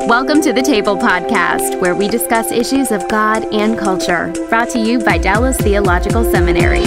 Welcome to the Table Podcast, where we discuss issues of God and culture, brought to you by Dallas Theological Seminary.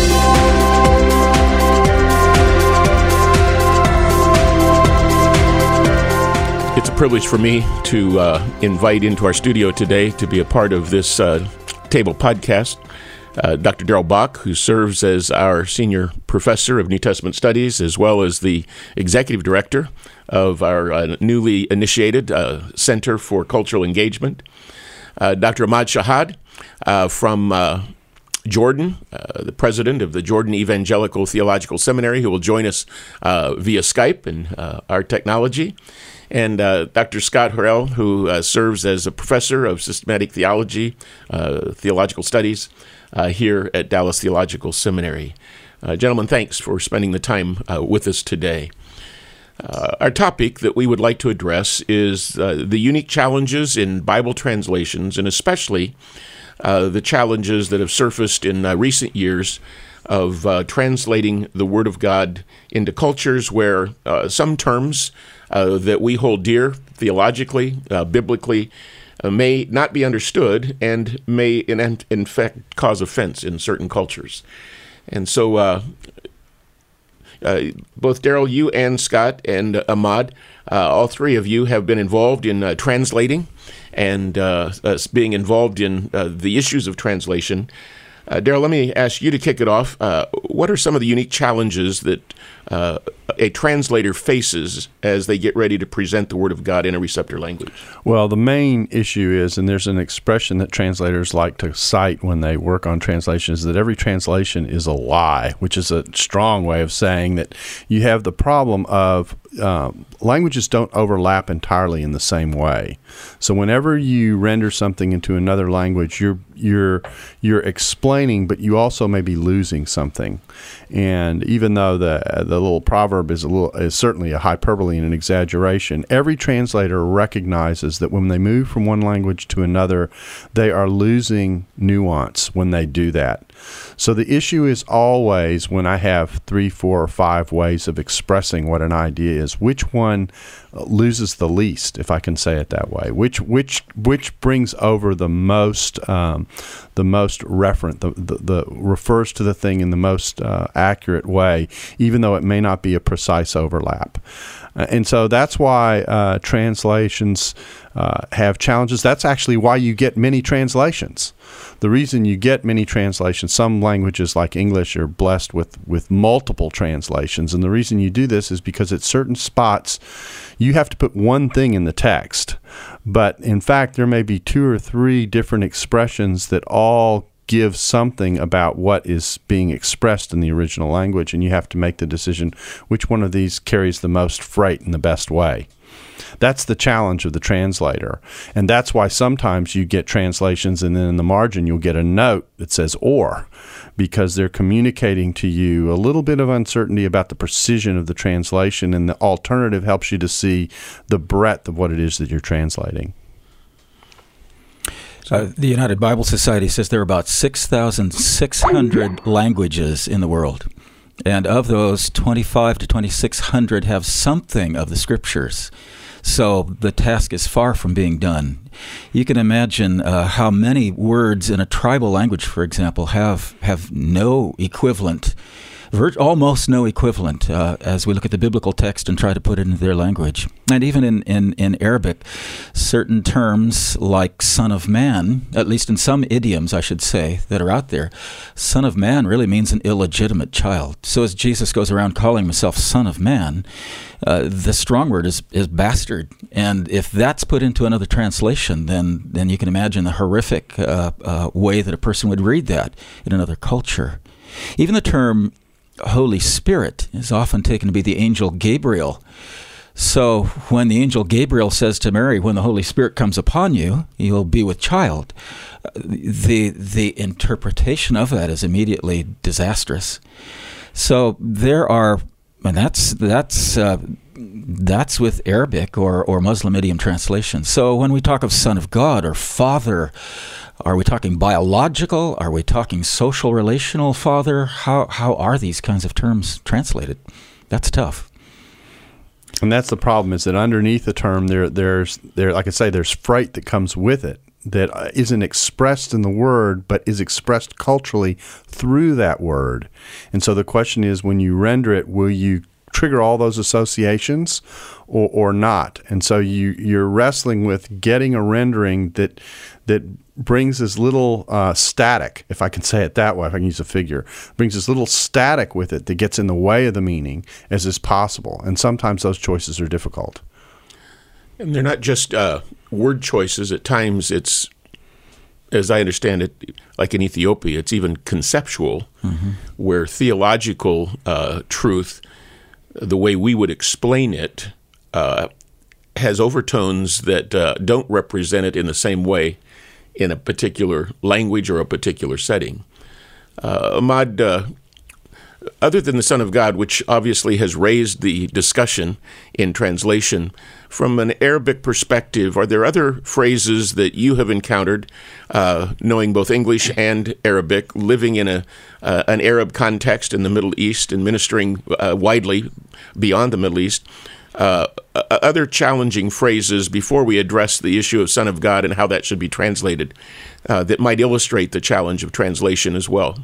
It's a privilege for me to invite into our studio today to be a part of this Table Podcast Dr. Darrell Bock, who serves as our Senior Professor of New Testament Studies, as well as the Executive Director of our newly initiated Center for Cultural Engagement. Dr. Ahmad Shahad from Jordan, the president of the Jordan Evangelical Theological Seminary, who will join us via Skype and our technology. And Dr. Scott Horrell, who serves as a professor of systematic theology, theological studies here at Dallas Theological Seminary. Gentlemen, thanks for spending the time with us today. Our topic that we would like to address is the unique challenges in Bible translations, and especially the challenges that have surfaced in recent years of translating the Word of God into cultures where some terms that we hold dear theologically, biblically, may not be understood and may, in fact, cause offense in certain cultures. And so both Darrell, you and Scott and Ahmad, all three of you have been involved in translating and being involved in the issues of translation. Darrell, let me ask you to kick it off. What are some of the unique challenges that a translator faces as they get ready to present the Word of God in a receptor language? Well, the main issue is, and there's an expression that translators like to cite when they work on translations, that every translation is a lie, which is a strong way of saying that you have the problem of languages don't overlap entirely in the same way. So whenever you render something into another language, you're explaining, but you also may be losing something. And even though the little proverb is certainly a hyperbole and an exaggeration, every translator recognizes that when they move from one language to another, they are losing nuance when they do that. So the issue is always, when I have 3, 4, or 5 ways of expressing what an idea is, which one loses the least, if I can say it that way? Which brings over the most referent, the refers to the thing in the most accurate way, even though it may not be a precise overlap. And so that's why translations have challenges. That's actually why you get many translations. The reason you get many translations, some languages like English are blessed with multiple translations, and the reason you do this is because at certain spots you have to put one thing in the text, but in fact there may be 2 or 3 different expressions that all give something about what is being expressed in the original language, and you have to make the decision which one of these carries the most freight in the best way. That's the challenge of the translator, and that's why sometimes you get translations and then in the margin you'll get a note that says "or," because they're communicating to you a little bit of uncertainty about the precision of the translation, and the alternative helps you to see the breadth of what it is that you're translating. The United Bible Society says there are about 6,600 languages in the world. And of those, 2,500 to 2,600 have something of the Scriptures. So the task is far from being done. You can imagine how many words in a tribal language, for example, have no equivalent, almost no equivalent, as we look at the biblical text and try to put it into their language. And even in Arabic, certain terms like son of man, at least in some idioms, I should say, that are out there, son of man really means an illegitimate child. So as Jesus goes around calling himself son of man, the strong word is bastard. And if that's put into another translation, then you can imagine the horrific way that a person would read that in another culture. Even the term Holy Spirit is often taken to be the angel Gabriel. So when the angel Gabriel says to Mary, when the Holy Spirit comes upon you, you'll be with child, the interpretation of that is immediately disastrous. So there are, and that's with Arabic or Muslim idiom translation. So when we talk of Son of God or Father, are we talking biological? Are we talking social relational father? How are these kinds of terms translated? That's tough. And that's the problem, is that underneath the term, there's like I say, there's freight that comes with it that isn't expressed in the word, but is expressed culturally through that word. And so the question is, when you render it, will you trigger all those associations or not? And so you're wrestling with getting a rendering that brings as little static, if I can say it that way, if I can use a figure, brings as little static with it that gets in the way of the meaning as is possible. And sometimes those choices are difficult. And they're not just word choices. At times it's, as I understand it, like in Ethiopia, it's even conceptual, where theological truth, the way we would explain it, has overtones that don't represent it in the same way in a particular language or a particular setting. Ahmad, other than the Son of God, which obviously has raised the discussion in translation, from an Arabic perspective, are there other phrases that you have encountered, knowing both English and Arabic, living in an Arab context in the Middle East and ministering widely beyond the Middle East, other challenging phrases before we address the issue of Son of God and how that should be translated, that might illustrate the challenge of translation as well?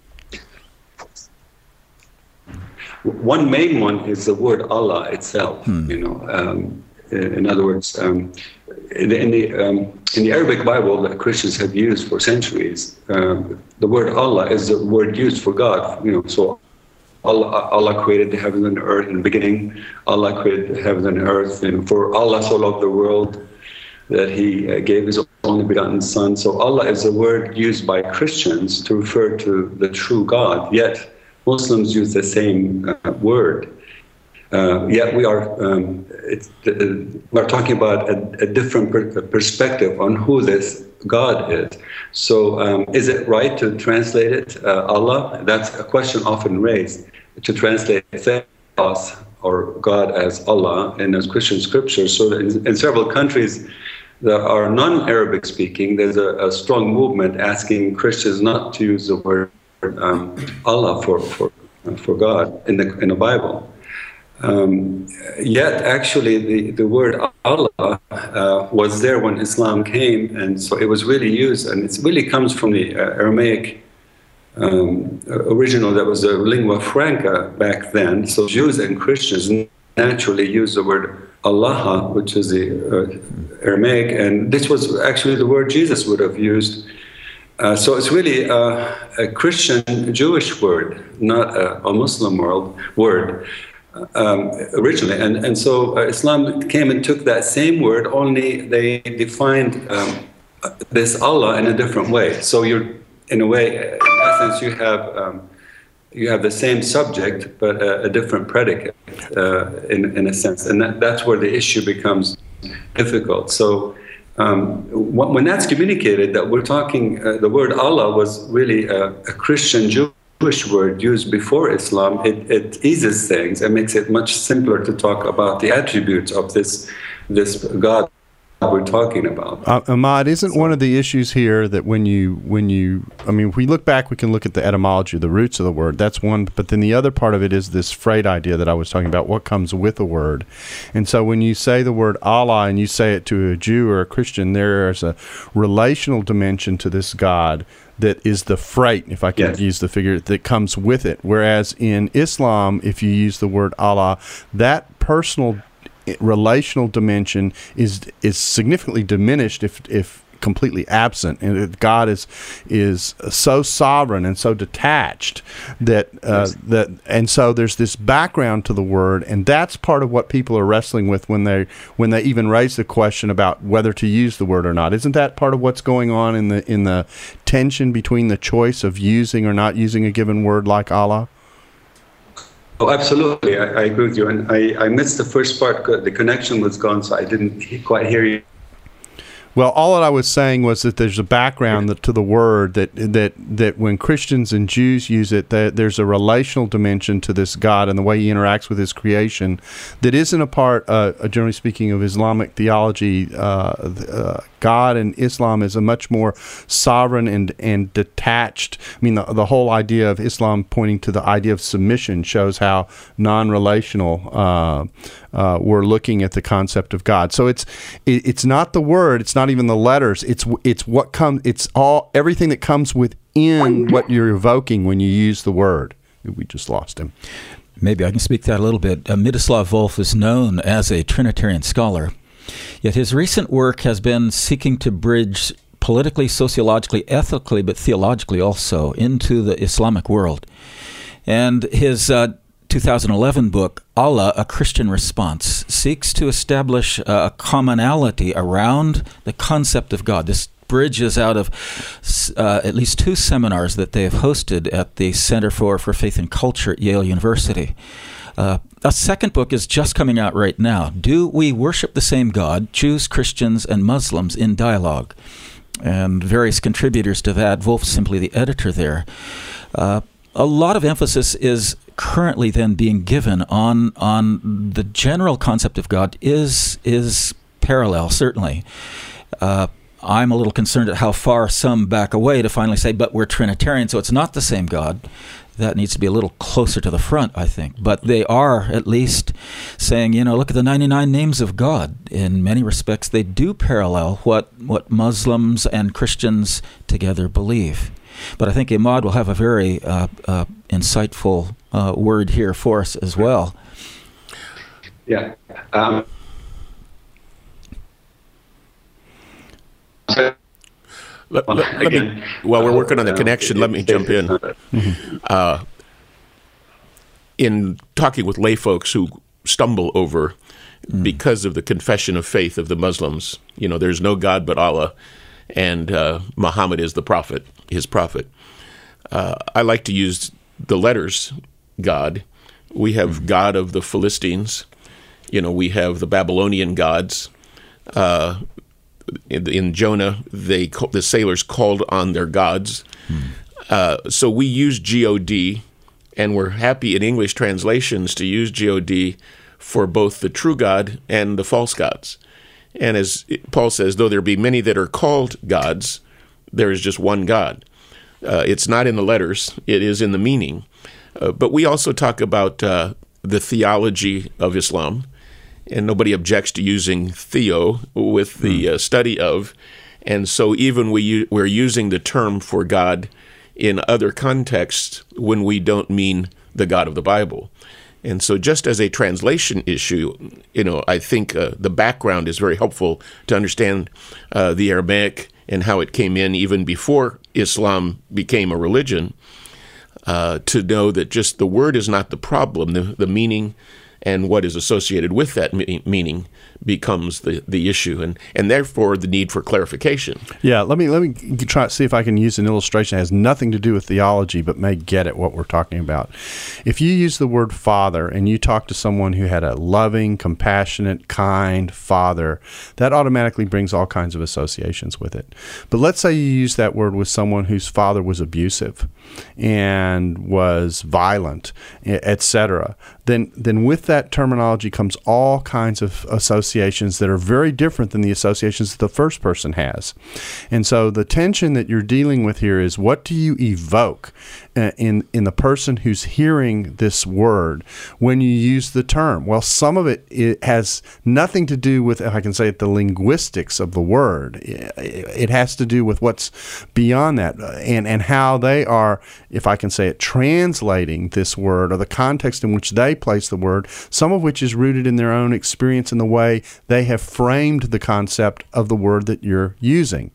One main one is the word Allah itself. In other words, in the Arabic Bible that Christians have used for centuries, the word Allah is the word used for God. So Allah created the heavens and earth in the beginning. Allah created the heavens and earth. For Allah so loved the world that He gave His only begotten Son. So Allah is a word used by Christians to refer to the true God. Yet Muslims use the same word. Yet we're talking about a different perspective on who this God is. So is it right to translate it Allah? That's a question often raised, to translate Theos or God as Allah in as Christian scriptures. So in several countries that are non-Arabic speaking, there's a strong movement asking Christians not to use the word Allah for God in the Bible. Yet actually the word Allah was there when Islam came, and so it was really used, and it really comes from the Aramaic original that was a lingua franca back then. So Jews and Christians naturally used the word Allah, which is the Aramaic, and this was actually the word Jesus would have used. So it's really a Christian Jewish word, not a Muslim word. Originally, and so Islam came and took that same word, only they defined this Allah in a different way. So you're, in a way, in essence, you have the same subject but a different predicate in a sense, and that's where the issue becomes difficult. So when that's communicated, that we're talking, the word Allah was really a Christian Jewish word used before Islam, it eases things and makes it much simpler to talk about the attributes of this God we're talking about. Ahmad, isn't one of the issues here that when you if we look back, we can look at the etymology, the roots of the word. That's one, but then the other part of it is this freight idea that I was talking about, what comes with a word. And so when you say the word Allah and you say it to a Jew or a Christian, there's a relational dimension to this God that is the freight, if I can use the figure, that comes with it. Whereas in Islam, if you use the word Allah, that personal relational dimension is significantly diminished if completely absent, and God is so sovereign and so detached that and so there's this background to the word, and that's part of what people are wrestling with when they even raise the question about whether to use the word or not. Isn't that part of what's going on in the tension between the choice of using or not using a given word like Allah? Oh, absolutely. I agree with you. And I missed the first part. The connection was gone, so I didn't quite hear you. Well, all that I was saying was that there's a background to the word that when Christians and Jews use it, there's a relational dimension to this God and the way he interacts with his creation that isn't a part, generally speaking, of Islamic theology. God in Islam is a much more sovereign and detached. I mean, the whole idea of Islam pointing to the idea of submission shows how non-relational we're looking at the concept of God. So it's not the word, it's not even the letters. It's what comes. It's everything that comes within what you're evoking when you use the word. We just lost him. Maybe I can speak to that a little bit. Miroslav Volf is known as a Trinitarian scholar, yet his recent work has been seeking to bridge politically, sociologically, ethically, but theologically also into the Islamic world. And his 2011 book, Allah, A Christian Response, seeks to establish a commonality around the concept of God. This bridges out of at least 2 seminars that they have hosted at the Center for Faith and Culture at Yale University. A second book is just coming out right now, Do We Worship the Same God? Jews, Christians, and Muslims in Dialogue. And various contributors to that. Wolf's simply the editor there. A lot of emphasis is currently then being given on the general concept of God is parallel, certainly. I'm a little concerned at how far some back away to finally say, but we're Trinitarian, so it's not the same God. That needs to be a little closer to the front, I think. But they are at least saying, look at the 99 names of God. In many respects, they do parallel what Muslims and Christians together believe. But I think Imad will have a very insightful word here for us as well. Yeah. Let me, while we're working on the connection, let me jump in. In talking with lay folks who stumble over because of the confession of faith of the Muslims, there's no God but Allah, and Muhammad is the prophet, his prophet. I like to use the letters God. We have God of the Philistines. We have the Babylonian gods. In Jonah, the sailors called on their gods. So we use God, and we're happy in English translations to use God for both the true God and the false gods. And as Paul says, though there be many that are called gods, there is just one God. It's not in the letters, it is in the meaning. But we also talk about the theology of Islam, and nobody objects to using theo with the study of. And so even we're using the term for God in other contexts when we don't mean the God of the Bible. And so just as a translation issue, I think the background is very helpful to understand the Aramaic and how it came in even before Islam became a religion, to know that just the word is not the problem, the meaning and what is associated with that meaning becomes the issue, and therefore the need for clarification. Yeah, let me try to see if I can use an illustration that has nothing to do with theology but may get at what we're talking about. If you use the word father and you talk to someone who had a loving, compassionate, kind father, that automatically brings all kinds of associations with it. But let's say you use that word with someone whose father was abusive and was violent, etc. Then with that terminology comes all kinds of associations that are very different than the associations that the first person has. And so the tension that you're dealing with here is, what do you evoke in the person who's hearing this word when you use the term? Well, some of it has nothing to do with, if I can say it, the linguistics of the word. It has to do with what's beyond that, and how they are, if I can say it, translating this word, or the context in which they place the word, some of which is rooted in their own experience and the way they have framed the concept of the word that you're using.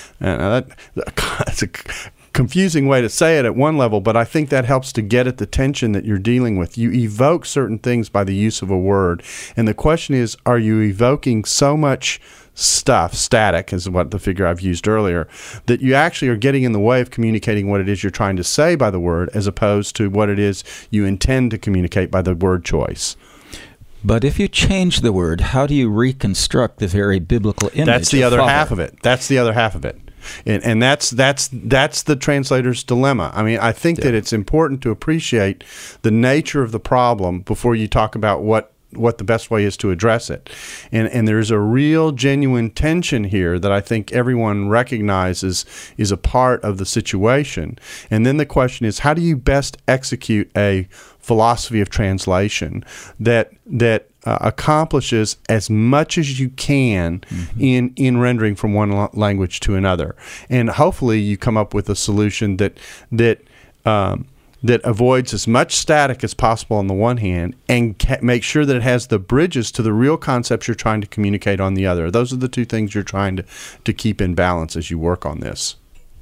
That's a confusing way to say it at one level, but I think that helps to get at the tension that you're dealing with. You evoke certain things by the use of a word, and the question is, are you evoking so much stuff, static is what the figure I've used earlier, that you actually are getting in the way of communicating what it is you're trying to say by the word, as opposed to what it is you intend to communicate by the word choice? But if you change the word, how do you reconstruct the very biblical image? That's the other father? half of it. That's the other half of it. And that's the translator's dilemma. I mean, I think that it's important to appreciate the nature of the problem before you talk about what the best way is to address it. And there's a real genuine tension here that I think everyone recognizes is a part of the situation. And then the question is, how do you best execute a philosophy of translation that accomplishes as much as you can in rendering from one language to another? And hopefully you come up with a solution that avoids as much static as possible on the one hand and make sure that it has the bridges to the real concepts you're trying to communicate on the other. Those are the two things you're trying to keep in balance as you work on this.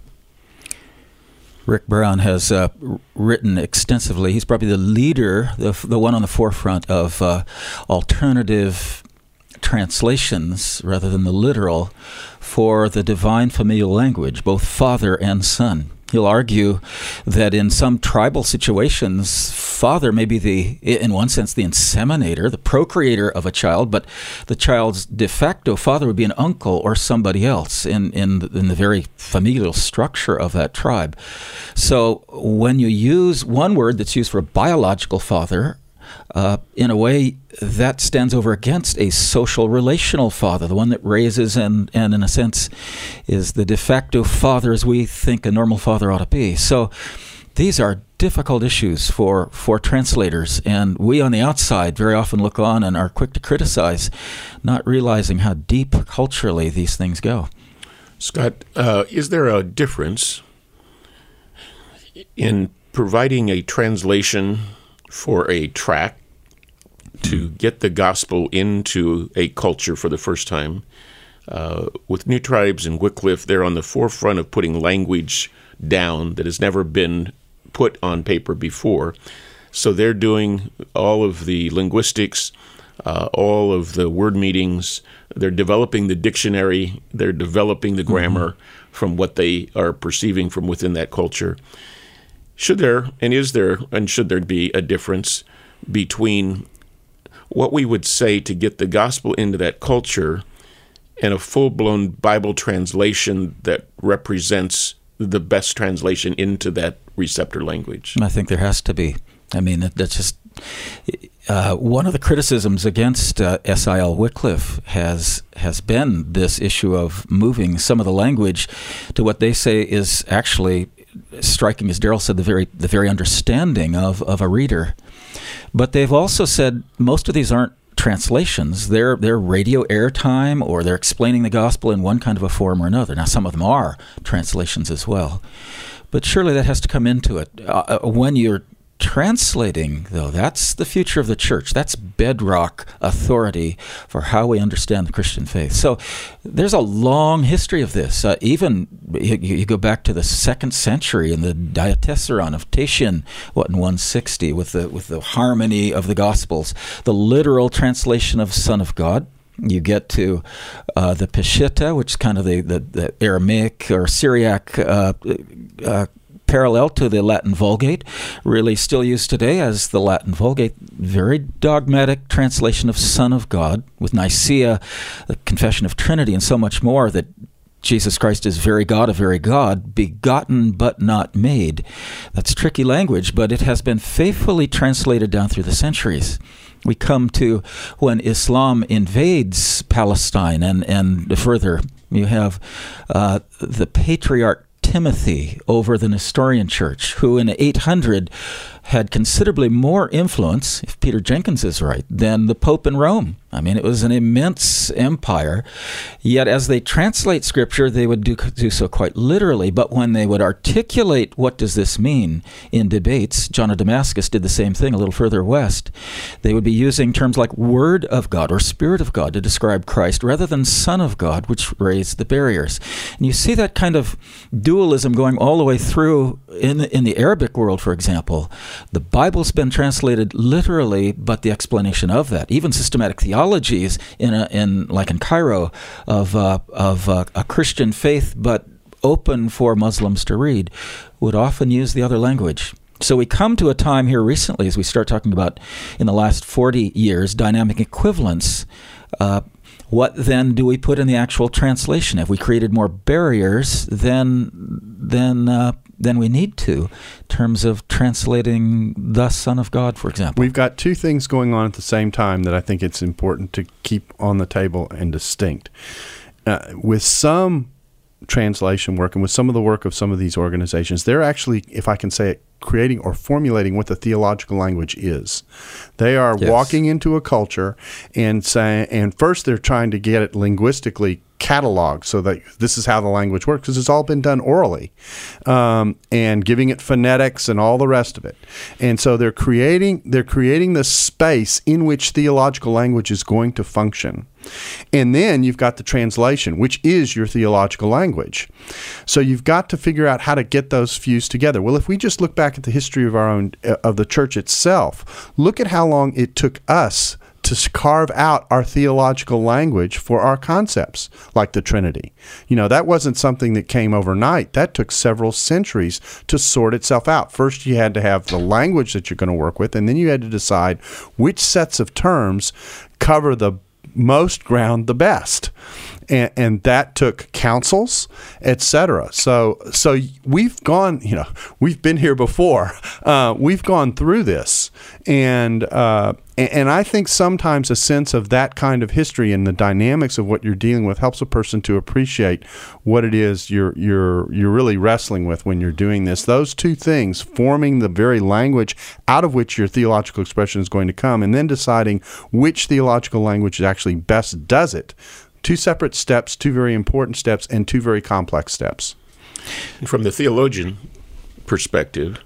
Rick Brown has written extensively. He's probably the leader, the one on the forefront of alternative translations rather than the literal for the divine familial language, both father and son. He'll argue that in some tribal situations, father may be in one sense, the inseminator, the procreator of a child, but the child's de facto father would be an uncle or somebody else in the very familial structure of that tribe. So when you use one word that's used for a biological father, in a way, that stands over against a social relational father, the one that raises and in a sense is the de facto father as we think a normal father ought to be. So these are difficult issues for translators, and we on the outside very often look on and are quick to criticize, not realizing how deep culturally these things go. Scott, is there a difference in providing a translation for a tract to get the gospel into a culture for the first time? With New Tribes and Wycliffe, they're on the forefront of putting language down that has never been put on paper before. So they're doing all of the linguistics, all of the word meetings. They're developing the dictionary. They're developing the grammar from what they are perceiving from within that culture. Should there, and is there, and should there be a difference between what we would say to get the gospel into that culture and a full-blown Bible translation that represents the best translation into that receptor language? I think there has to be. I mean, that's just one of the criticisms against S.I.L. Wycliffe has been this issue of moving some of the language to what they say is actually striking, as Darrell said, the very understanding of a reader. But they've also said most of these aren't translations. They're radio airtime, or they're explaining the gospel in one kind of a form or another. Now, some of them are translations as well. But surely that has to come into it. When you're translating, though, that's the future of the church. That's bedrock authority for how we understand the Christian faith. So there's a long history of this. Even you go back to the 2nd century in the Diatessaron of Tatian, in 160, with the harmony of the Gospels, the literal translation of Son of God. You get to the Peshitta, which is kind of the Aramaic or Syriac parallel to the Latin Vulgate, really still used today as the Latin Vulgate. Very dogmatic translation of Son of God, with Nicaea, the Confession of Trinity, and so much more, that Jesus Christ is very God, a very God, begotten but not made. That's tricky language, but it has been faithfully translated down through the centuries. We come to when Islam invades Palestine and further. You have the Patriarch Timothy over the Nestorian Church, who in 800 had considerably more influence, if Peter Jenkins is right, than the Pope in Rome. I mean, it was an immense empire. Yet as they translate Scripture, they would do so quite literally. But when they would articulate what does this mean in debates, John of Damascus did the same thing a little further west. They would be using terms like Word of God or Spirit of God to describe Christ rather than Son of God, which raised the barriers. And you see that kind of dualism going all the way through in the Arabic world, for example. The Bible's been translated literally, but the explanation of that, even systematic theologies like in Cairo of a Christian faith, but open for Muslims to read, would often use the other language. So we come to a time here recently, as we start talking about in the last 40 years, dynamic equivalence. What then do we put in the actual translation? Have we created more barriers than we need to, in terms of translating the Son of God, for example? We've got two things going on at the same time that I think it's important to keep on the table and distinct. With some translation work and with some of the work of some of these organizations, they're actually, if I can say it, creating or formulating what the theological language is. They are walking into a culture and saying, and first they're trying to get it linguistically cataloged so that this is how the language works, because it's all been done orally, and giving it phonetics and all the rest of it. And so they're creating the space in which theological language is going to function. And then you've got the translation, which is your theological language. So you've got to figure out how to get those fused together. Well, if we just look back at the history of the church itself, look at how long it took us to carve out our theological language for our concepts, like the Trinity. That wasn't something that came overnight. That took several centuries to sort itself out. First, you had to have the language that you're going to work with, and then you had to decide which sets of terms cover the most ground the best. And that took councils, etc. So we've gone, we've been here before. We've gone through this, and I think sometimes a sense of that kind of history and the dynamics of what you're dealing with helps a person to appreciate what it is you're really wrestling with when you're doing this. Those two things, forming the very language out of which your theological expression is going to come, and then deciding which theological language actually best does it. Two separate steps, two very important steps, and two very complex steps. From the theologian perspective,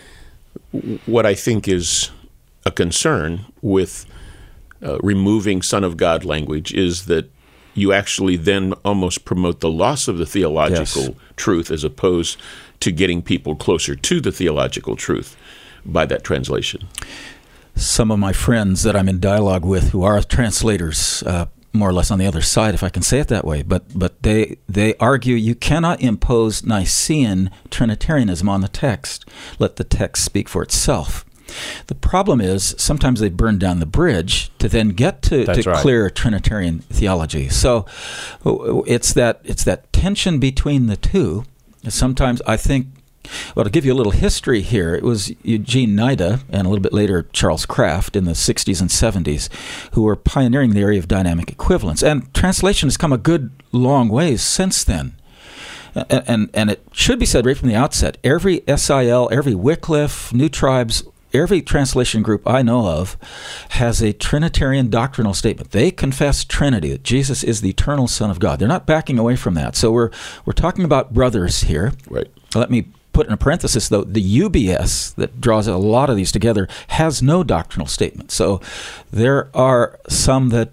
what I think is a concern with removing Son of God language is that you actually then almost promote the loss of the theological truth, as opposed to getting people closer to the theological truth by that translation. Some of my friends that I'm in dialogue with who are translators, more or less on the other side, if I can say it that way, but they argue you cannot impose Nicene Trinitarianism on the text. Let the text speak for itself. The problem is sometimes they burn down the bridge to then get to clear Trinitarian theology. So it's that tension between the two. Sometimes I think, well, to give you a little history here, it was Eugene Nida and a little bit later Charles Kraft in the 60s and 70s who were pioneering the area of dynamic equivalence. And translation has come a good long ways since then. And it should be said right from the outset, every SIL, every Wycliffe, New Tribes, every translation group I know of has a Trinitarian doctrinal statement. They confess Trinity, that Jesus is the eternal Son of God. They're not backing away from that. So we're talking about brothers here. Right. Let me put in a parenthesis, though, the UBS that draws a lot of these together has no doctrinal statement. So there are some that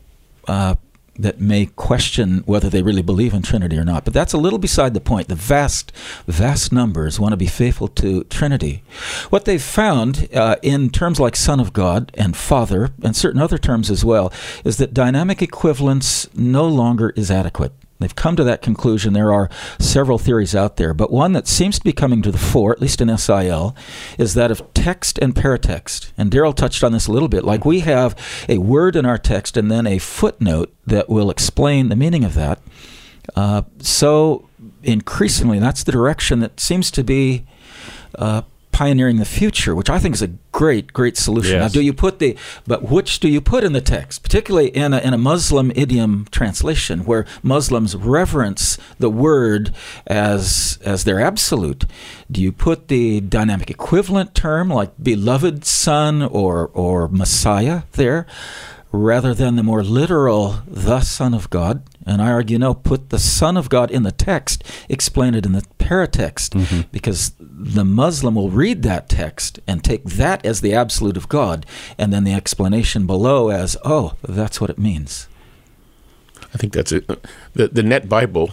may question whether they really believe in Trinity or not. But that's a little beside the point. The vast numbers want to be faithful to Trinity. What they've found in terms like Son of God and Father, and certain other terms as well, is that dynamic equivalence no longer is adequate. They've come to that conclusion. There are several theories out there, but one that seems to be coming to the fore, at least in SIL, is that of text and paratext. And Daryl touched on this a little bit. Like we have a word in our text and then a footnote that will explain the meaning of that. So increasingly, that's the direction that seems to be pioneering the future, which I think is a great solution. Yes. Now, but which do you put in the text, particularly in a Muslim idiom translation, where Muslims reverence the word as their absolute? Do you put the dynamic equivalent term, like beloved Son or Messiah there, rather than the more literal, the Son of God? And I argue, no, put the Son of God in the text, explain it in the paratext, because the Muslim will read that text and take that as the absolute of God, and then the explanation below as, oh, that's what it means. I think that's it. The Net Bible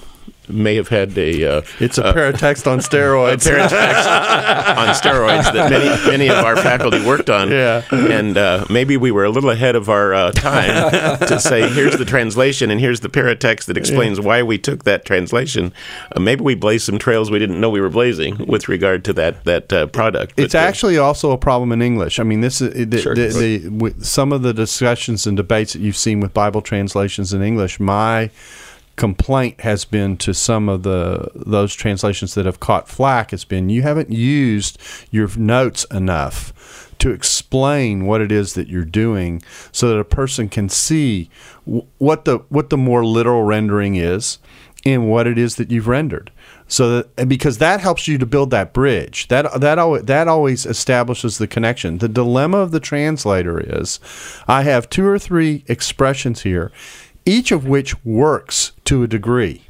may have had a... it's a paratext on steroids. A paratext on steroids that many of our faculty worked on. Yeah. And maybe we were a little ahead of our time to say, here's the translation and here's the paratext that explains why we took that translation. Maybe we blazed some trails we didn't know we were blazing with regard to that product. It's actually also a problem in English. I mean, this is some of the discussions and debates that you've seen with Bible translations in English. My complaint has been to some of those translations that have caught flack has been you haven't used your notes enough to explain what it is that you're doing so that a person can see what the more literal rendering is and what it is that you've rendered. So that, because that helps you to build that bridge. That always establishes the connection. The dilemma of the translator is I have 2 or 3 expressions here, each of which works to a degree.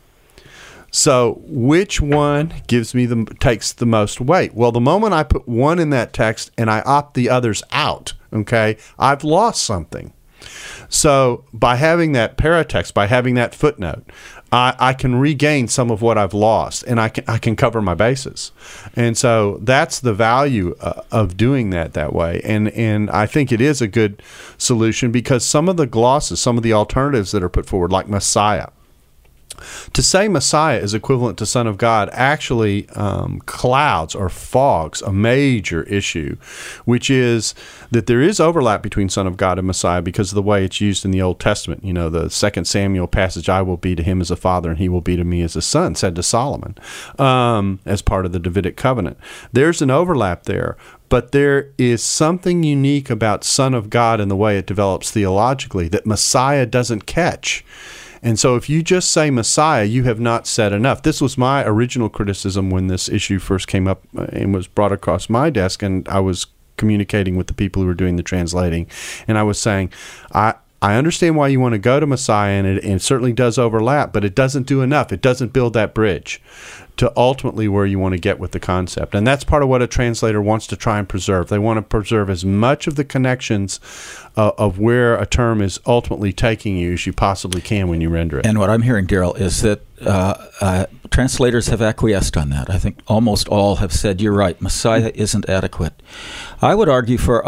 So which one takes the most weight? Well, the moment I put one in that text and I opt the others out, okay, I've lost something. So by having that paratext, by having that footnote, I can regain some of what I've lost, and I can cover my bases. And so that's the value of doing that way. And I think it is a good solution because some of the glosses, some of the alternatives that are put forward, like Messiah, to say Messiah is equivalent to Son of God actually clouds or fogs a major issue, which is that there is overlap between Son of God and Messiah because of the way it's used in the Old Testament. You know, the 2 Samuel passage, I will be to him as a father and he will be to me as a son, said to Solomon as part of the Davidic covenant. There's an overlap there. But there is something unique about Son of God and the way it develops theologically that Messiah doesn't catch. And so if you just say Messiah, you have not said enough. This was my original criticism when this issue first came up and was brought across my desk, and I was communicating with the people who were doing the translating. And I was saying, I understand why you want to go to Messiah, and it certainly does overlap, but it doesn't do enough. It doesn't build that bridge to ultimately where you want to get with the concept. And that's part of what a translator wants to try and preserve. They want to preserve as much of the connections of where a term is ultimately taking you as you possibly can when you render it. And what I'm hearing, Daryl, is that translators have acquiesced on that. I think almost all have said, you're right, Messiah isn't adequate. I would argue for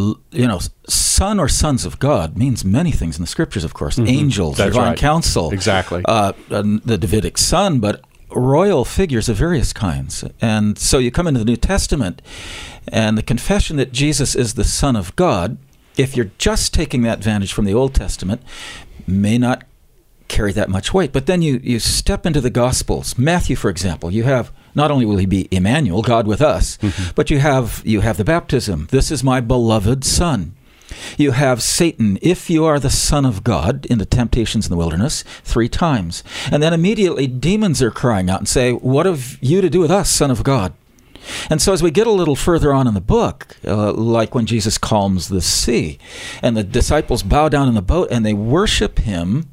son or sons of God means many things in the scriptures, of course. Mm-hmm. Angels, that's divine right. counsel. Exactly. The Davidic son, but royal figures of various kinds. And so you come into the New Testament, and the confession that Jesus is the Son of God, if you're just taking that vantage from the Old Testament, may not carry that much weight. But then you step into the Gospels. Matthew, for example, you have, not only will he be Emmanuel, God with us, but you have the baptism. This is my beloved Son. You have Satan, if you are the Son of God, in the temptations in the wilderness, 3 times. And then immediately demons are crying out and say, what have you to do with us, Son of God? And so as we get a little further on in the book, like when Jesus calms the sea, and the disciples bow down in the boat and they worship him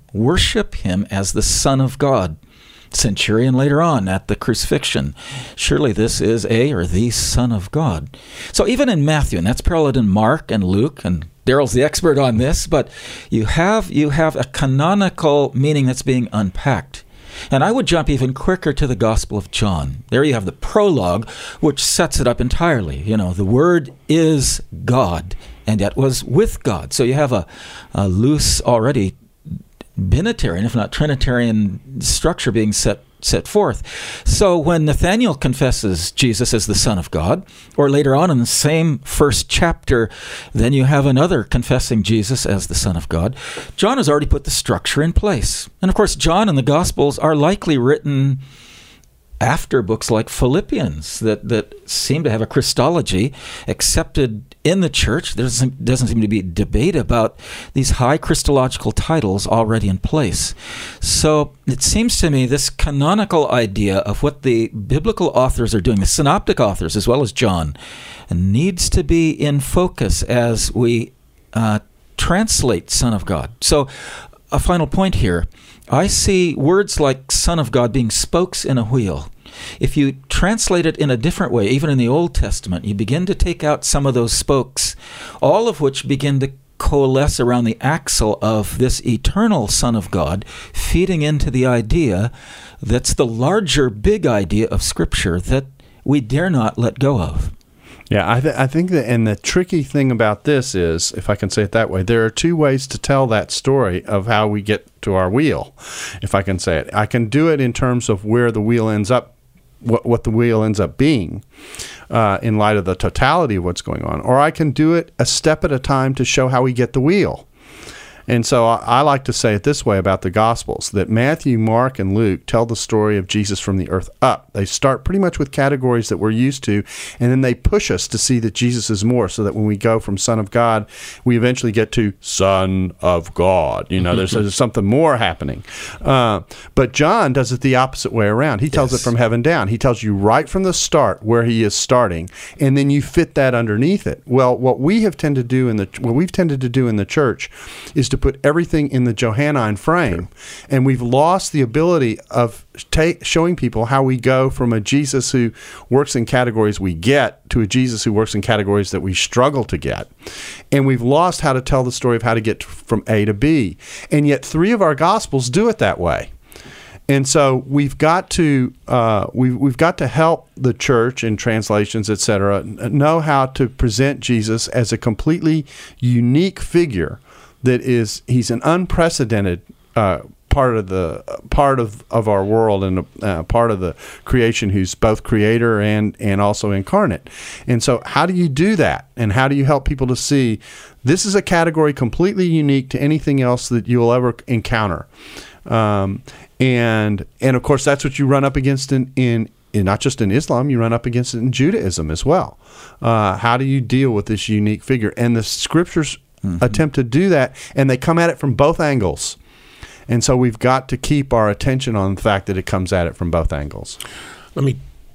as the Son of God. Centurion later on at the crucifixion. Surely this is the Son of God. So even in Matthew, and that's paralleled in Mark and Luke, and Daryl's the expert on this, but you have a canonical meaning that's being unpacked. And I would jump even quicker to the Gospel of John. There you have the prologue, which sets it up entirely. You know, the Word is God, and yet was with God. So you have a loose already binitarian, if not trinitarian, structure being set forth. So when Nathanael confesses Jesus as the Son of God, or later on in the same first chapter, then you have another confessing Jesus as the Son of God. John has already put the structure in place. And of course, John and the Gospels are likely written after books like Philippians that seem to have a Christology accepted in the church. There doesn't seem to be debate about these high Christological titles already in place. So it seems to me this canonical idea of what the biblical authors are doing, the synoptic authors as well as John, needs to be in focus as we translate Son of God. So a final point here. I see words like Son of God being spokes in a wheel. If you translate it in a different way, even in the Old Testament, you begin to take out some of those spokes, all of which begin to coalesce around the axle of this eternal Son of God, feeding into the idea that's the larger big idea of Scripture that we dare not let go of. Yeah, I think that, and the tricky thing about this is, if I can say it that way, there are two ways to tell that story of how we get to our wheel, if I can say it. I can do it in terms of where the wheel ends up, what the wheel ends up being, in light of the totality of what's going on, or I can do it a step at a time to show how we get the wheel. And so I like to say it this way about the Gospels, that Matthew, Mark, and Luke tell the story of Jesus from the earth up. They start pretty much with categories that we're used to, and then they push us to see that Jesus is more, so that when we go from Son of God, we eventually get to Son of God. You know, there's something more happening. But John does it the opposite way around. He tells it from heaven down. He tells you right from the start where he is starting, and then you fit that underneath it. Well, what we've tended to do in the church is to put everything in the Johannine frame, and we've lost the ability of showing people how we go from a Jesus who works in categories we get to a Jesus who works in categories that we struggle to get. And we've lost how to tell the story of how to get from A to B. And yet 3 of our Gospels do it that way. And so we've got to help the church in translations, etc., know how to present Jesus as a completely unique figure. He's an unprecedented part of our world, and part of the creation who's both creator and also incarnate. And so how do you do that? And how do you help people to see this is a category completely unique to anything else that you'll ever encounter? And of course that's what you run up against in not just in Islam, you run up against it in Judaism as well. How do you deal with this unique figure? And the Scriptures attempt to do that, and they come at it from both angles. And so we've got to keep our attention on the fact that it comes at it from both angles. The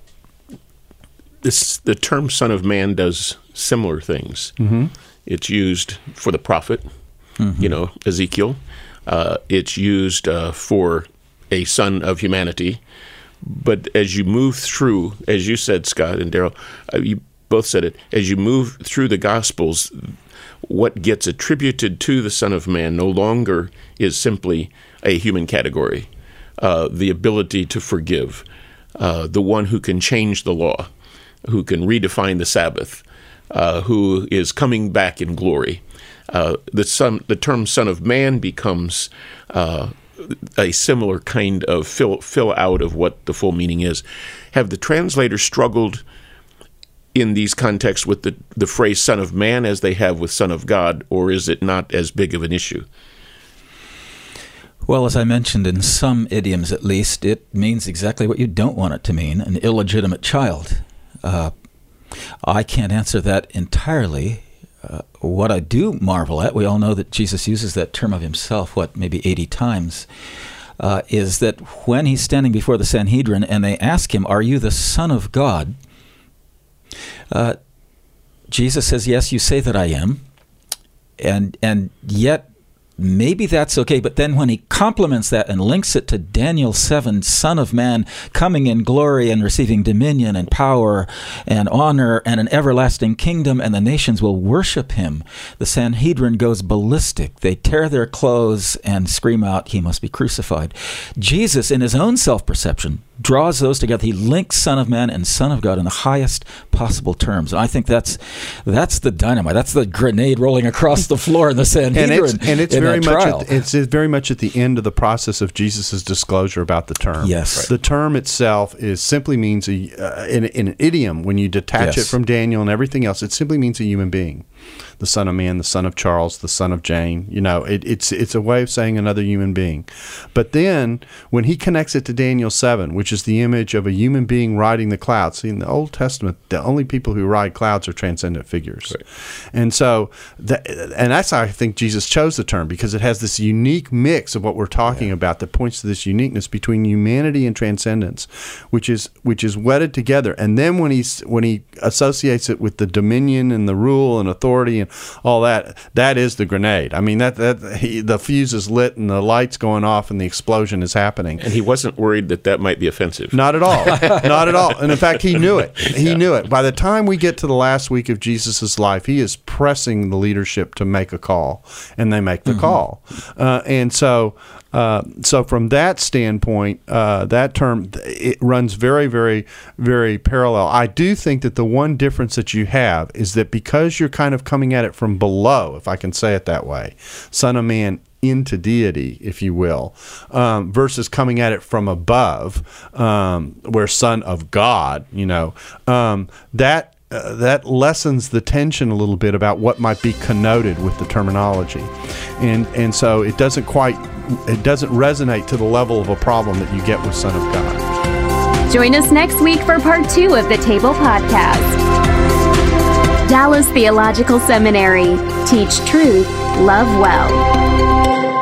term Son of Man does similar things. Mm-hmm. It's used for the prophet, Ezekiel. It's used for a son of humanity. But as you move through, as you said, Scott and Daryl, you both said it, as you move through the Gospels, what gets attributed to the Son of Man no longer is simply a human category. The ability to forgive, the one who can change the law, who can redefine the Sabbath, who is coming back in glory. The term Son of Man becomes a similar kind of fill out of what the full meaning is. Have the translators struggled in these contexts with the phrase Son of Man as they have with Son of God, or is it not as big of an issue? Well, as I mentioned, in some idioms at least, it means exactly what you don't want it to mean, an illegitimate child. I can't answer that entirely. What I do marvel at, we all know that Jesus uses that term of himself, maybe 80 times, is that when he's standing before the Sanhedrin and they ask him, "Are you the Son of God?" Jesus says, "Yes, you say that I am," and yet maybe that's okay. But then when he complements that and links it to Daniel 7, Son of Man coming in glory and receiving dominion and power and honor and an everlasting kingdom, and the nations will worship him, the Sanhedrin goes ballistic. They tear their clothes and scream out, "He must be crucified." Jesus, in his own self-perception, draws those together. He links Son of Man and Son of God in the highest possible terms. And I think that's the dynamite. That's the grenade rolling across the floor in the Sanhedrin. And it's very much at the end of the process of Jesus' disclosure about the term. Yes. Right. The term itself simply means, in an idiom, when you detach it from Daniel and everything else, it simply means a human being. The Son of Man, the Son of Charles, the Son of Jane. It's a way of saying another human being. But then, when he connects it to Daniel 7, which is the image of a human being riding the clouds. See, in the Old Testament, the only people who ride clouds are transcendent figures. Right. And so, that's how I think Jesus chose the term, because it has this unique mix of what we're talking about that points to this uniqueness between humanity and transcendence, which is wedded together. And then when he associates it with the dominion and the rule and authority authority and all that, that is the grenade. I mean, the fuse is lit and the light's going off and the explosion is happening. And he wasn't worried that might be offensive. Not at all. Not at all. And in fact, he knew it. He knew it. By the time we get to the last week of Jesus' life, he is pressing the leadership to make a call, and they make the call. And so from that standpoint, that term, it runs very, very, very parallel. I do think that the one difference that you have is that because you're kind of coming at it from below, if I can say it that way, Son of Man into deity, if you will, versus coming at it from above, where Son of God, that lessens the tension a little bit about what might be connoted with the terminology, and so it doesn't resonate to the level of a problem that you get with Son of God. Join us next week for part 2 of the Table Podcast. Dallas Theological Seminary. Teach truth, love well.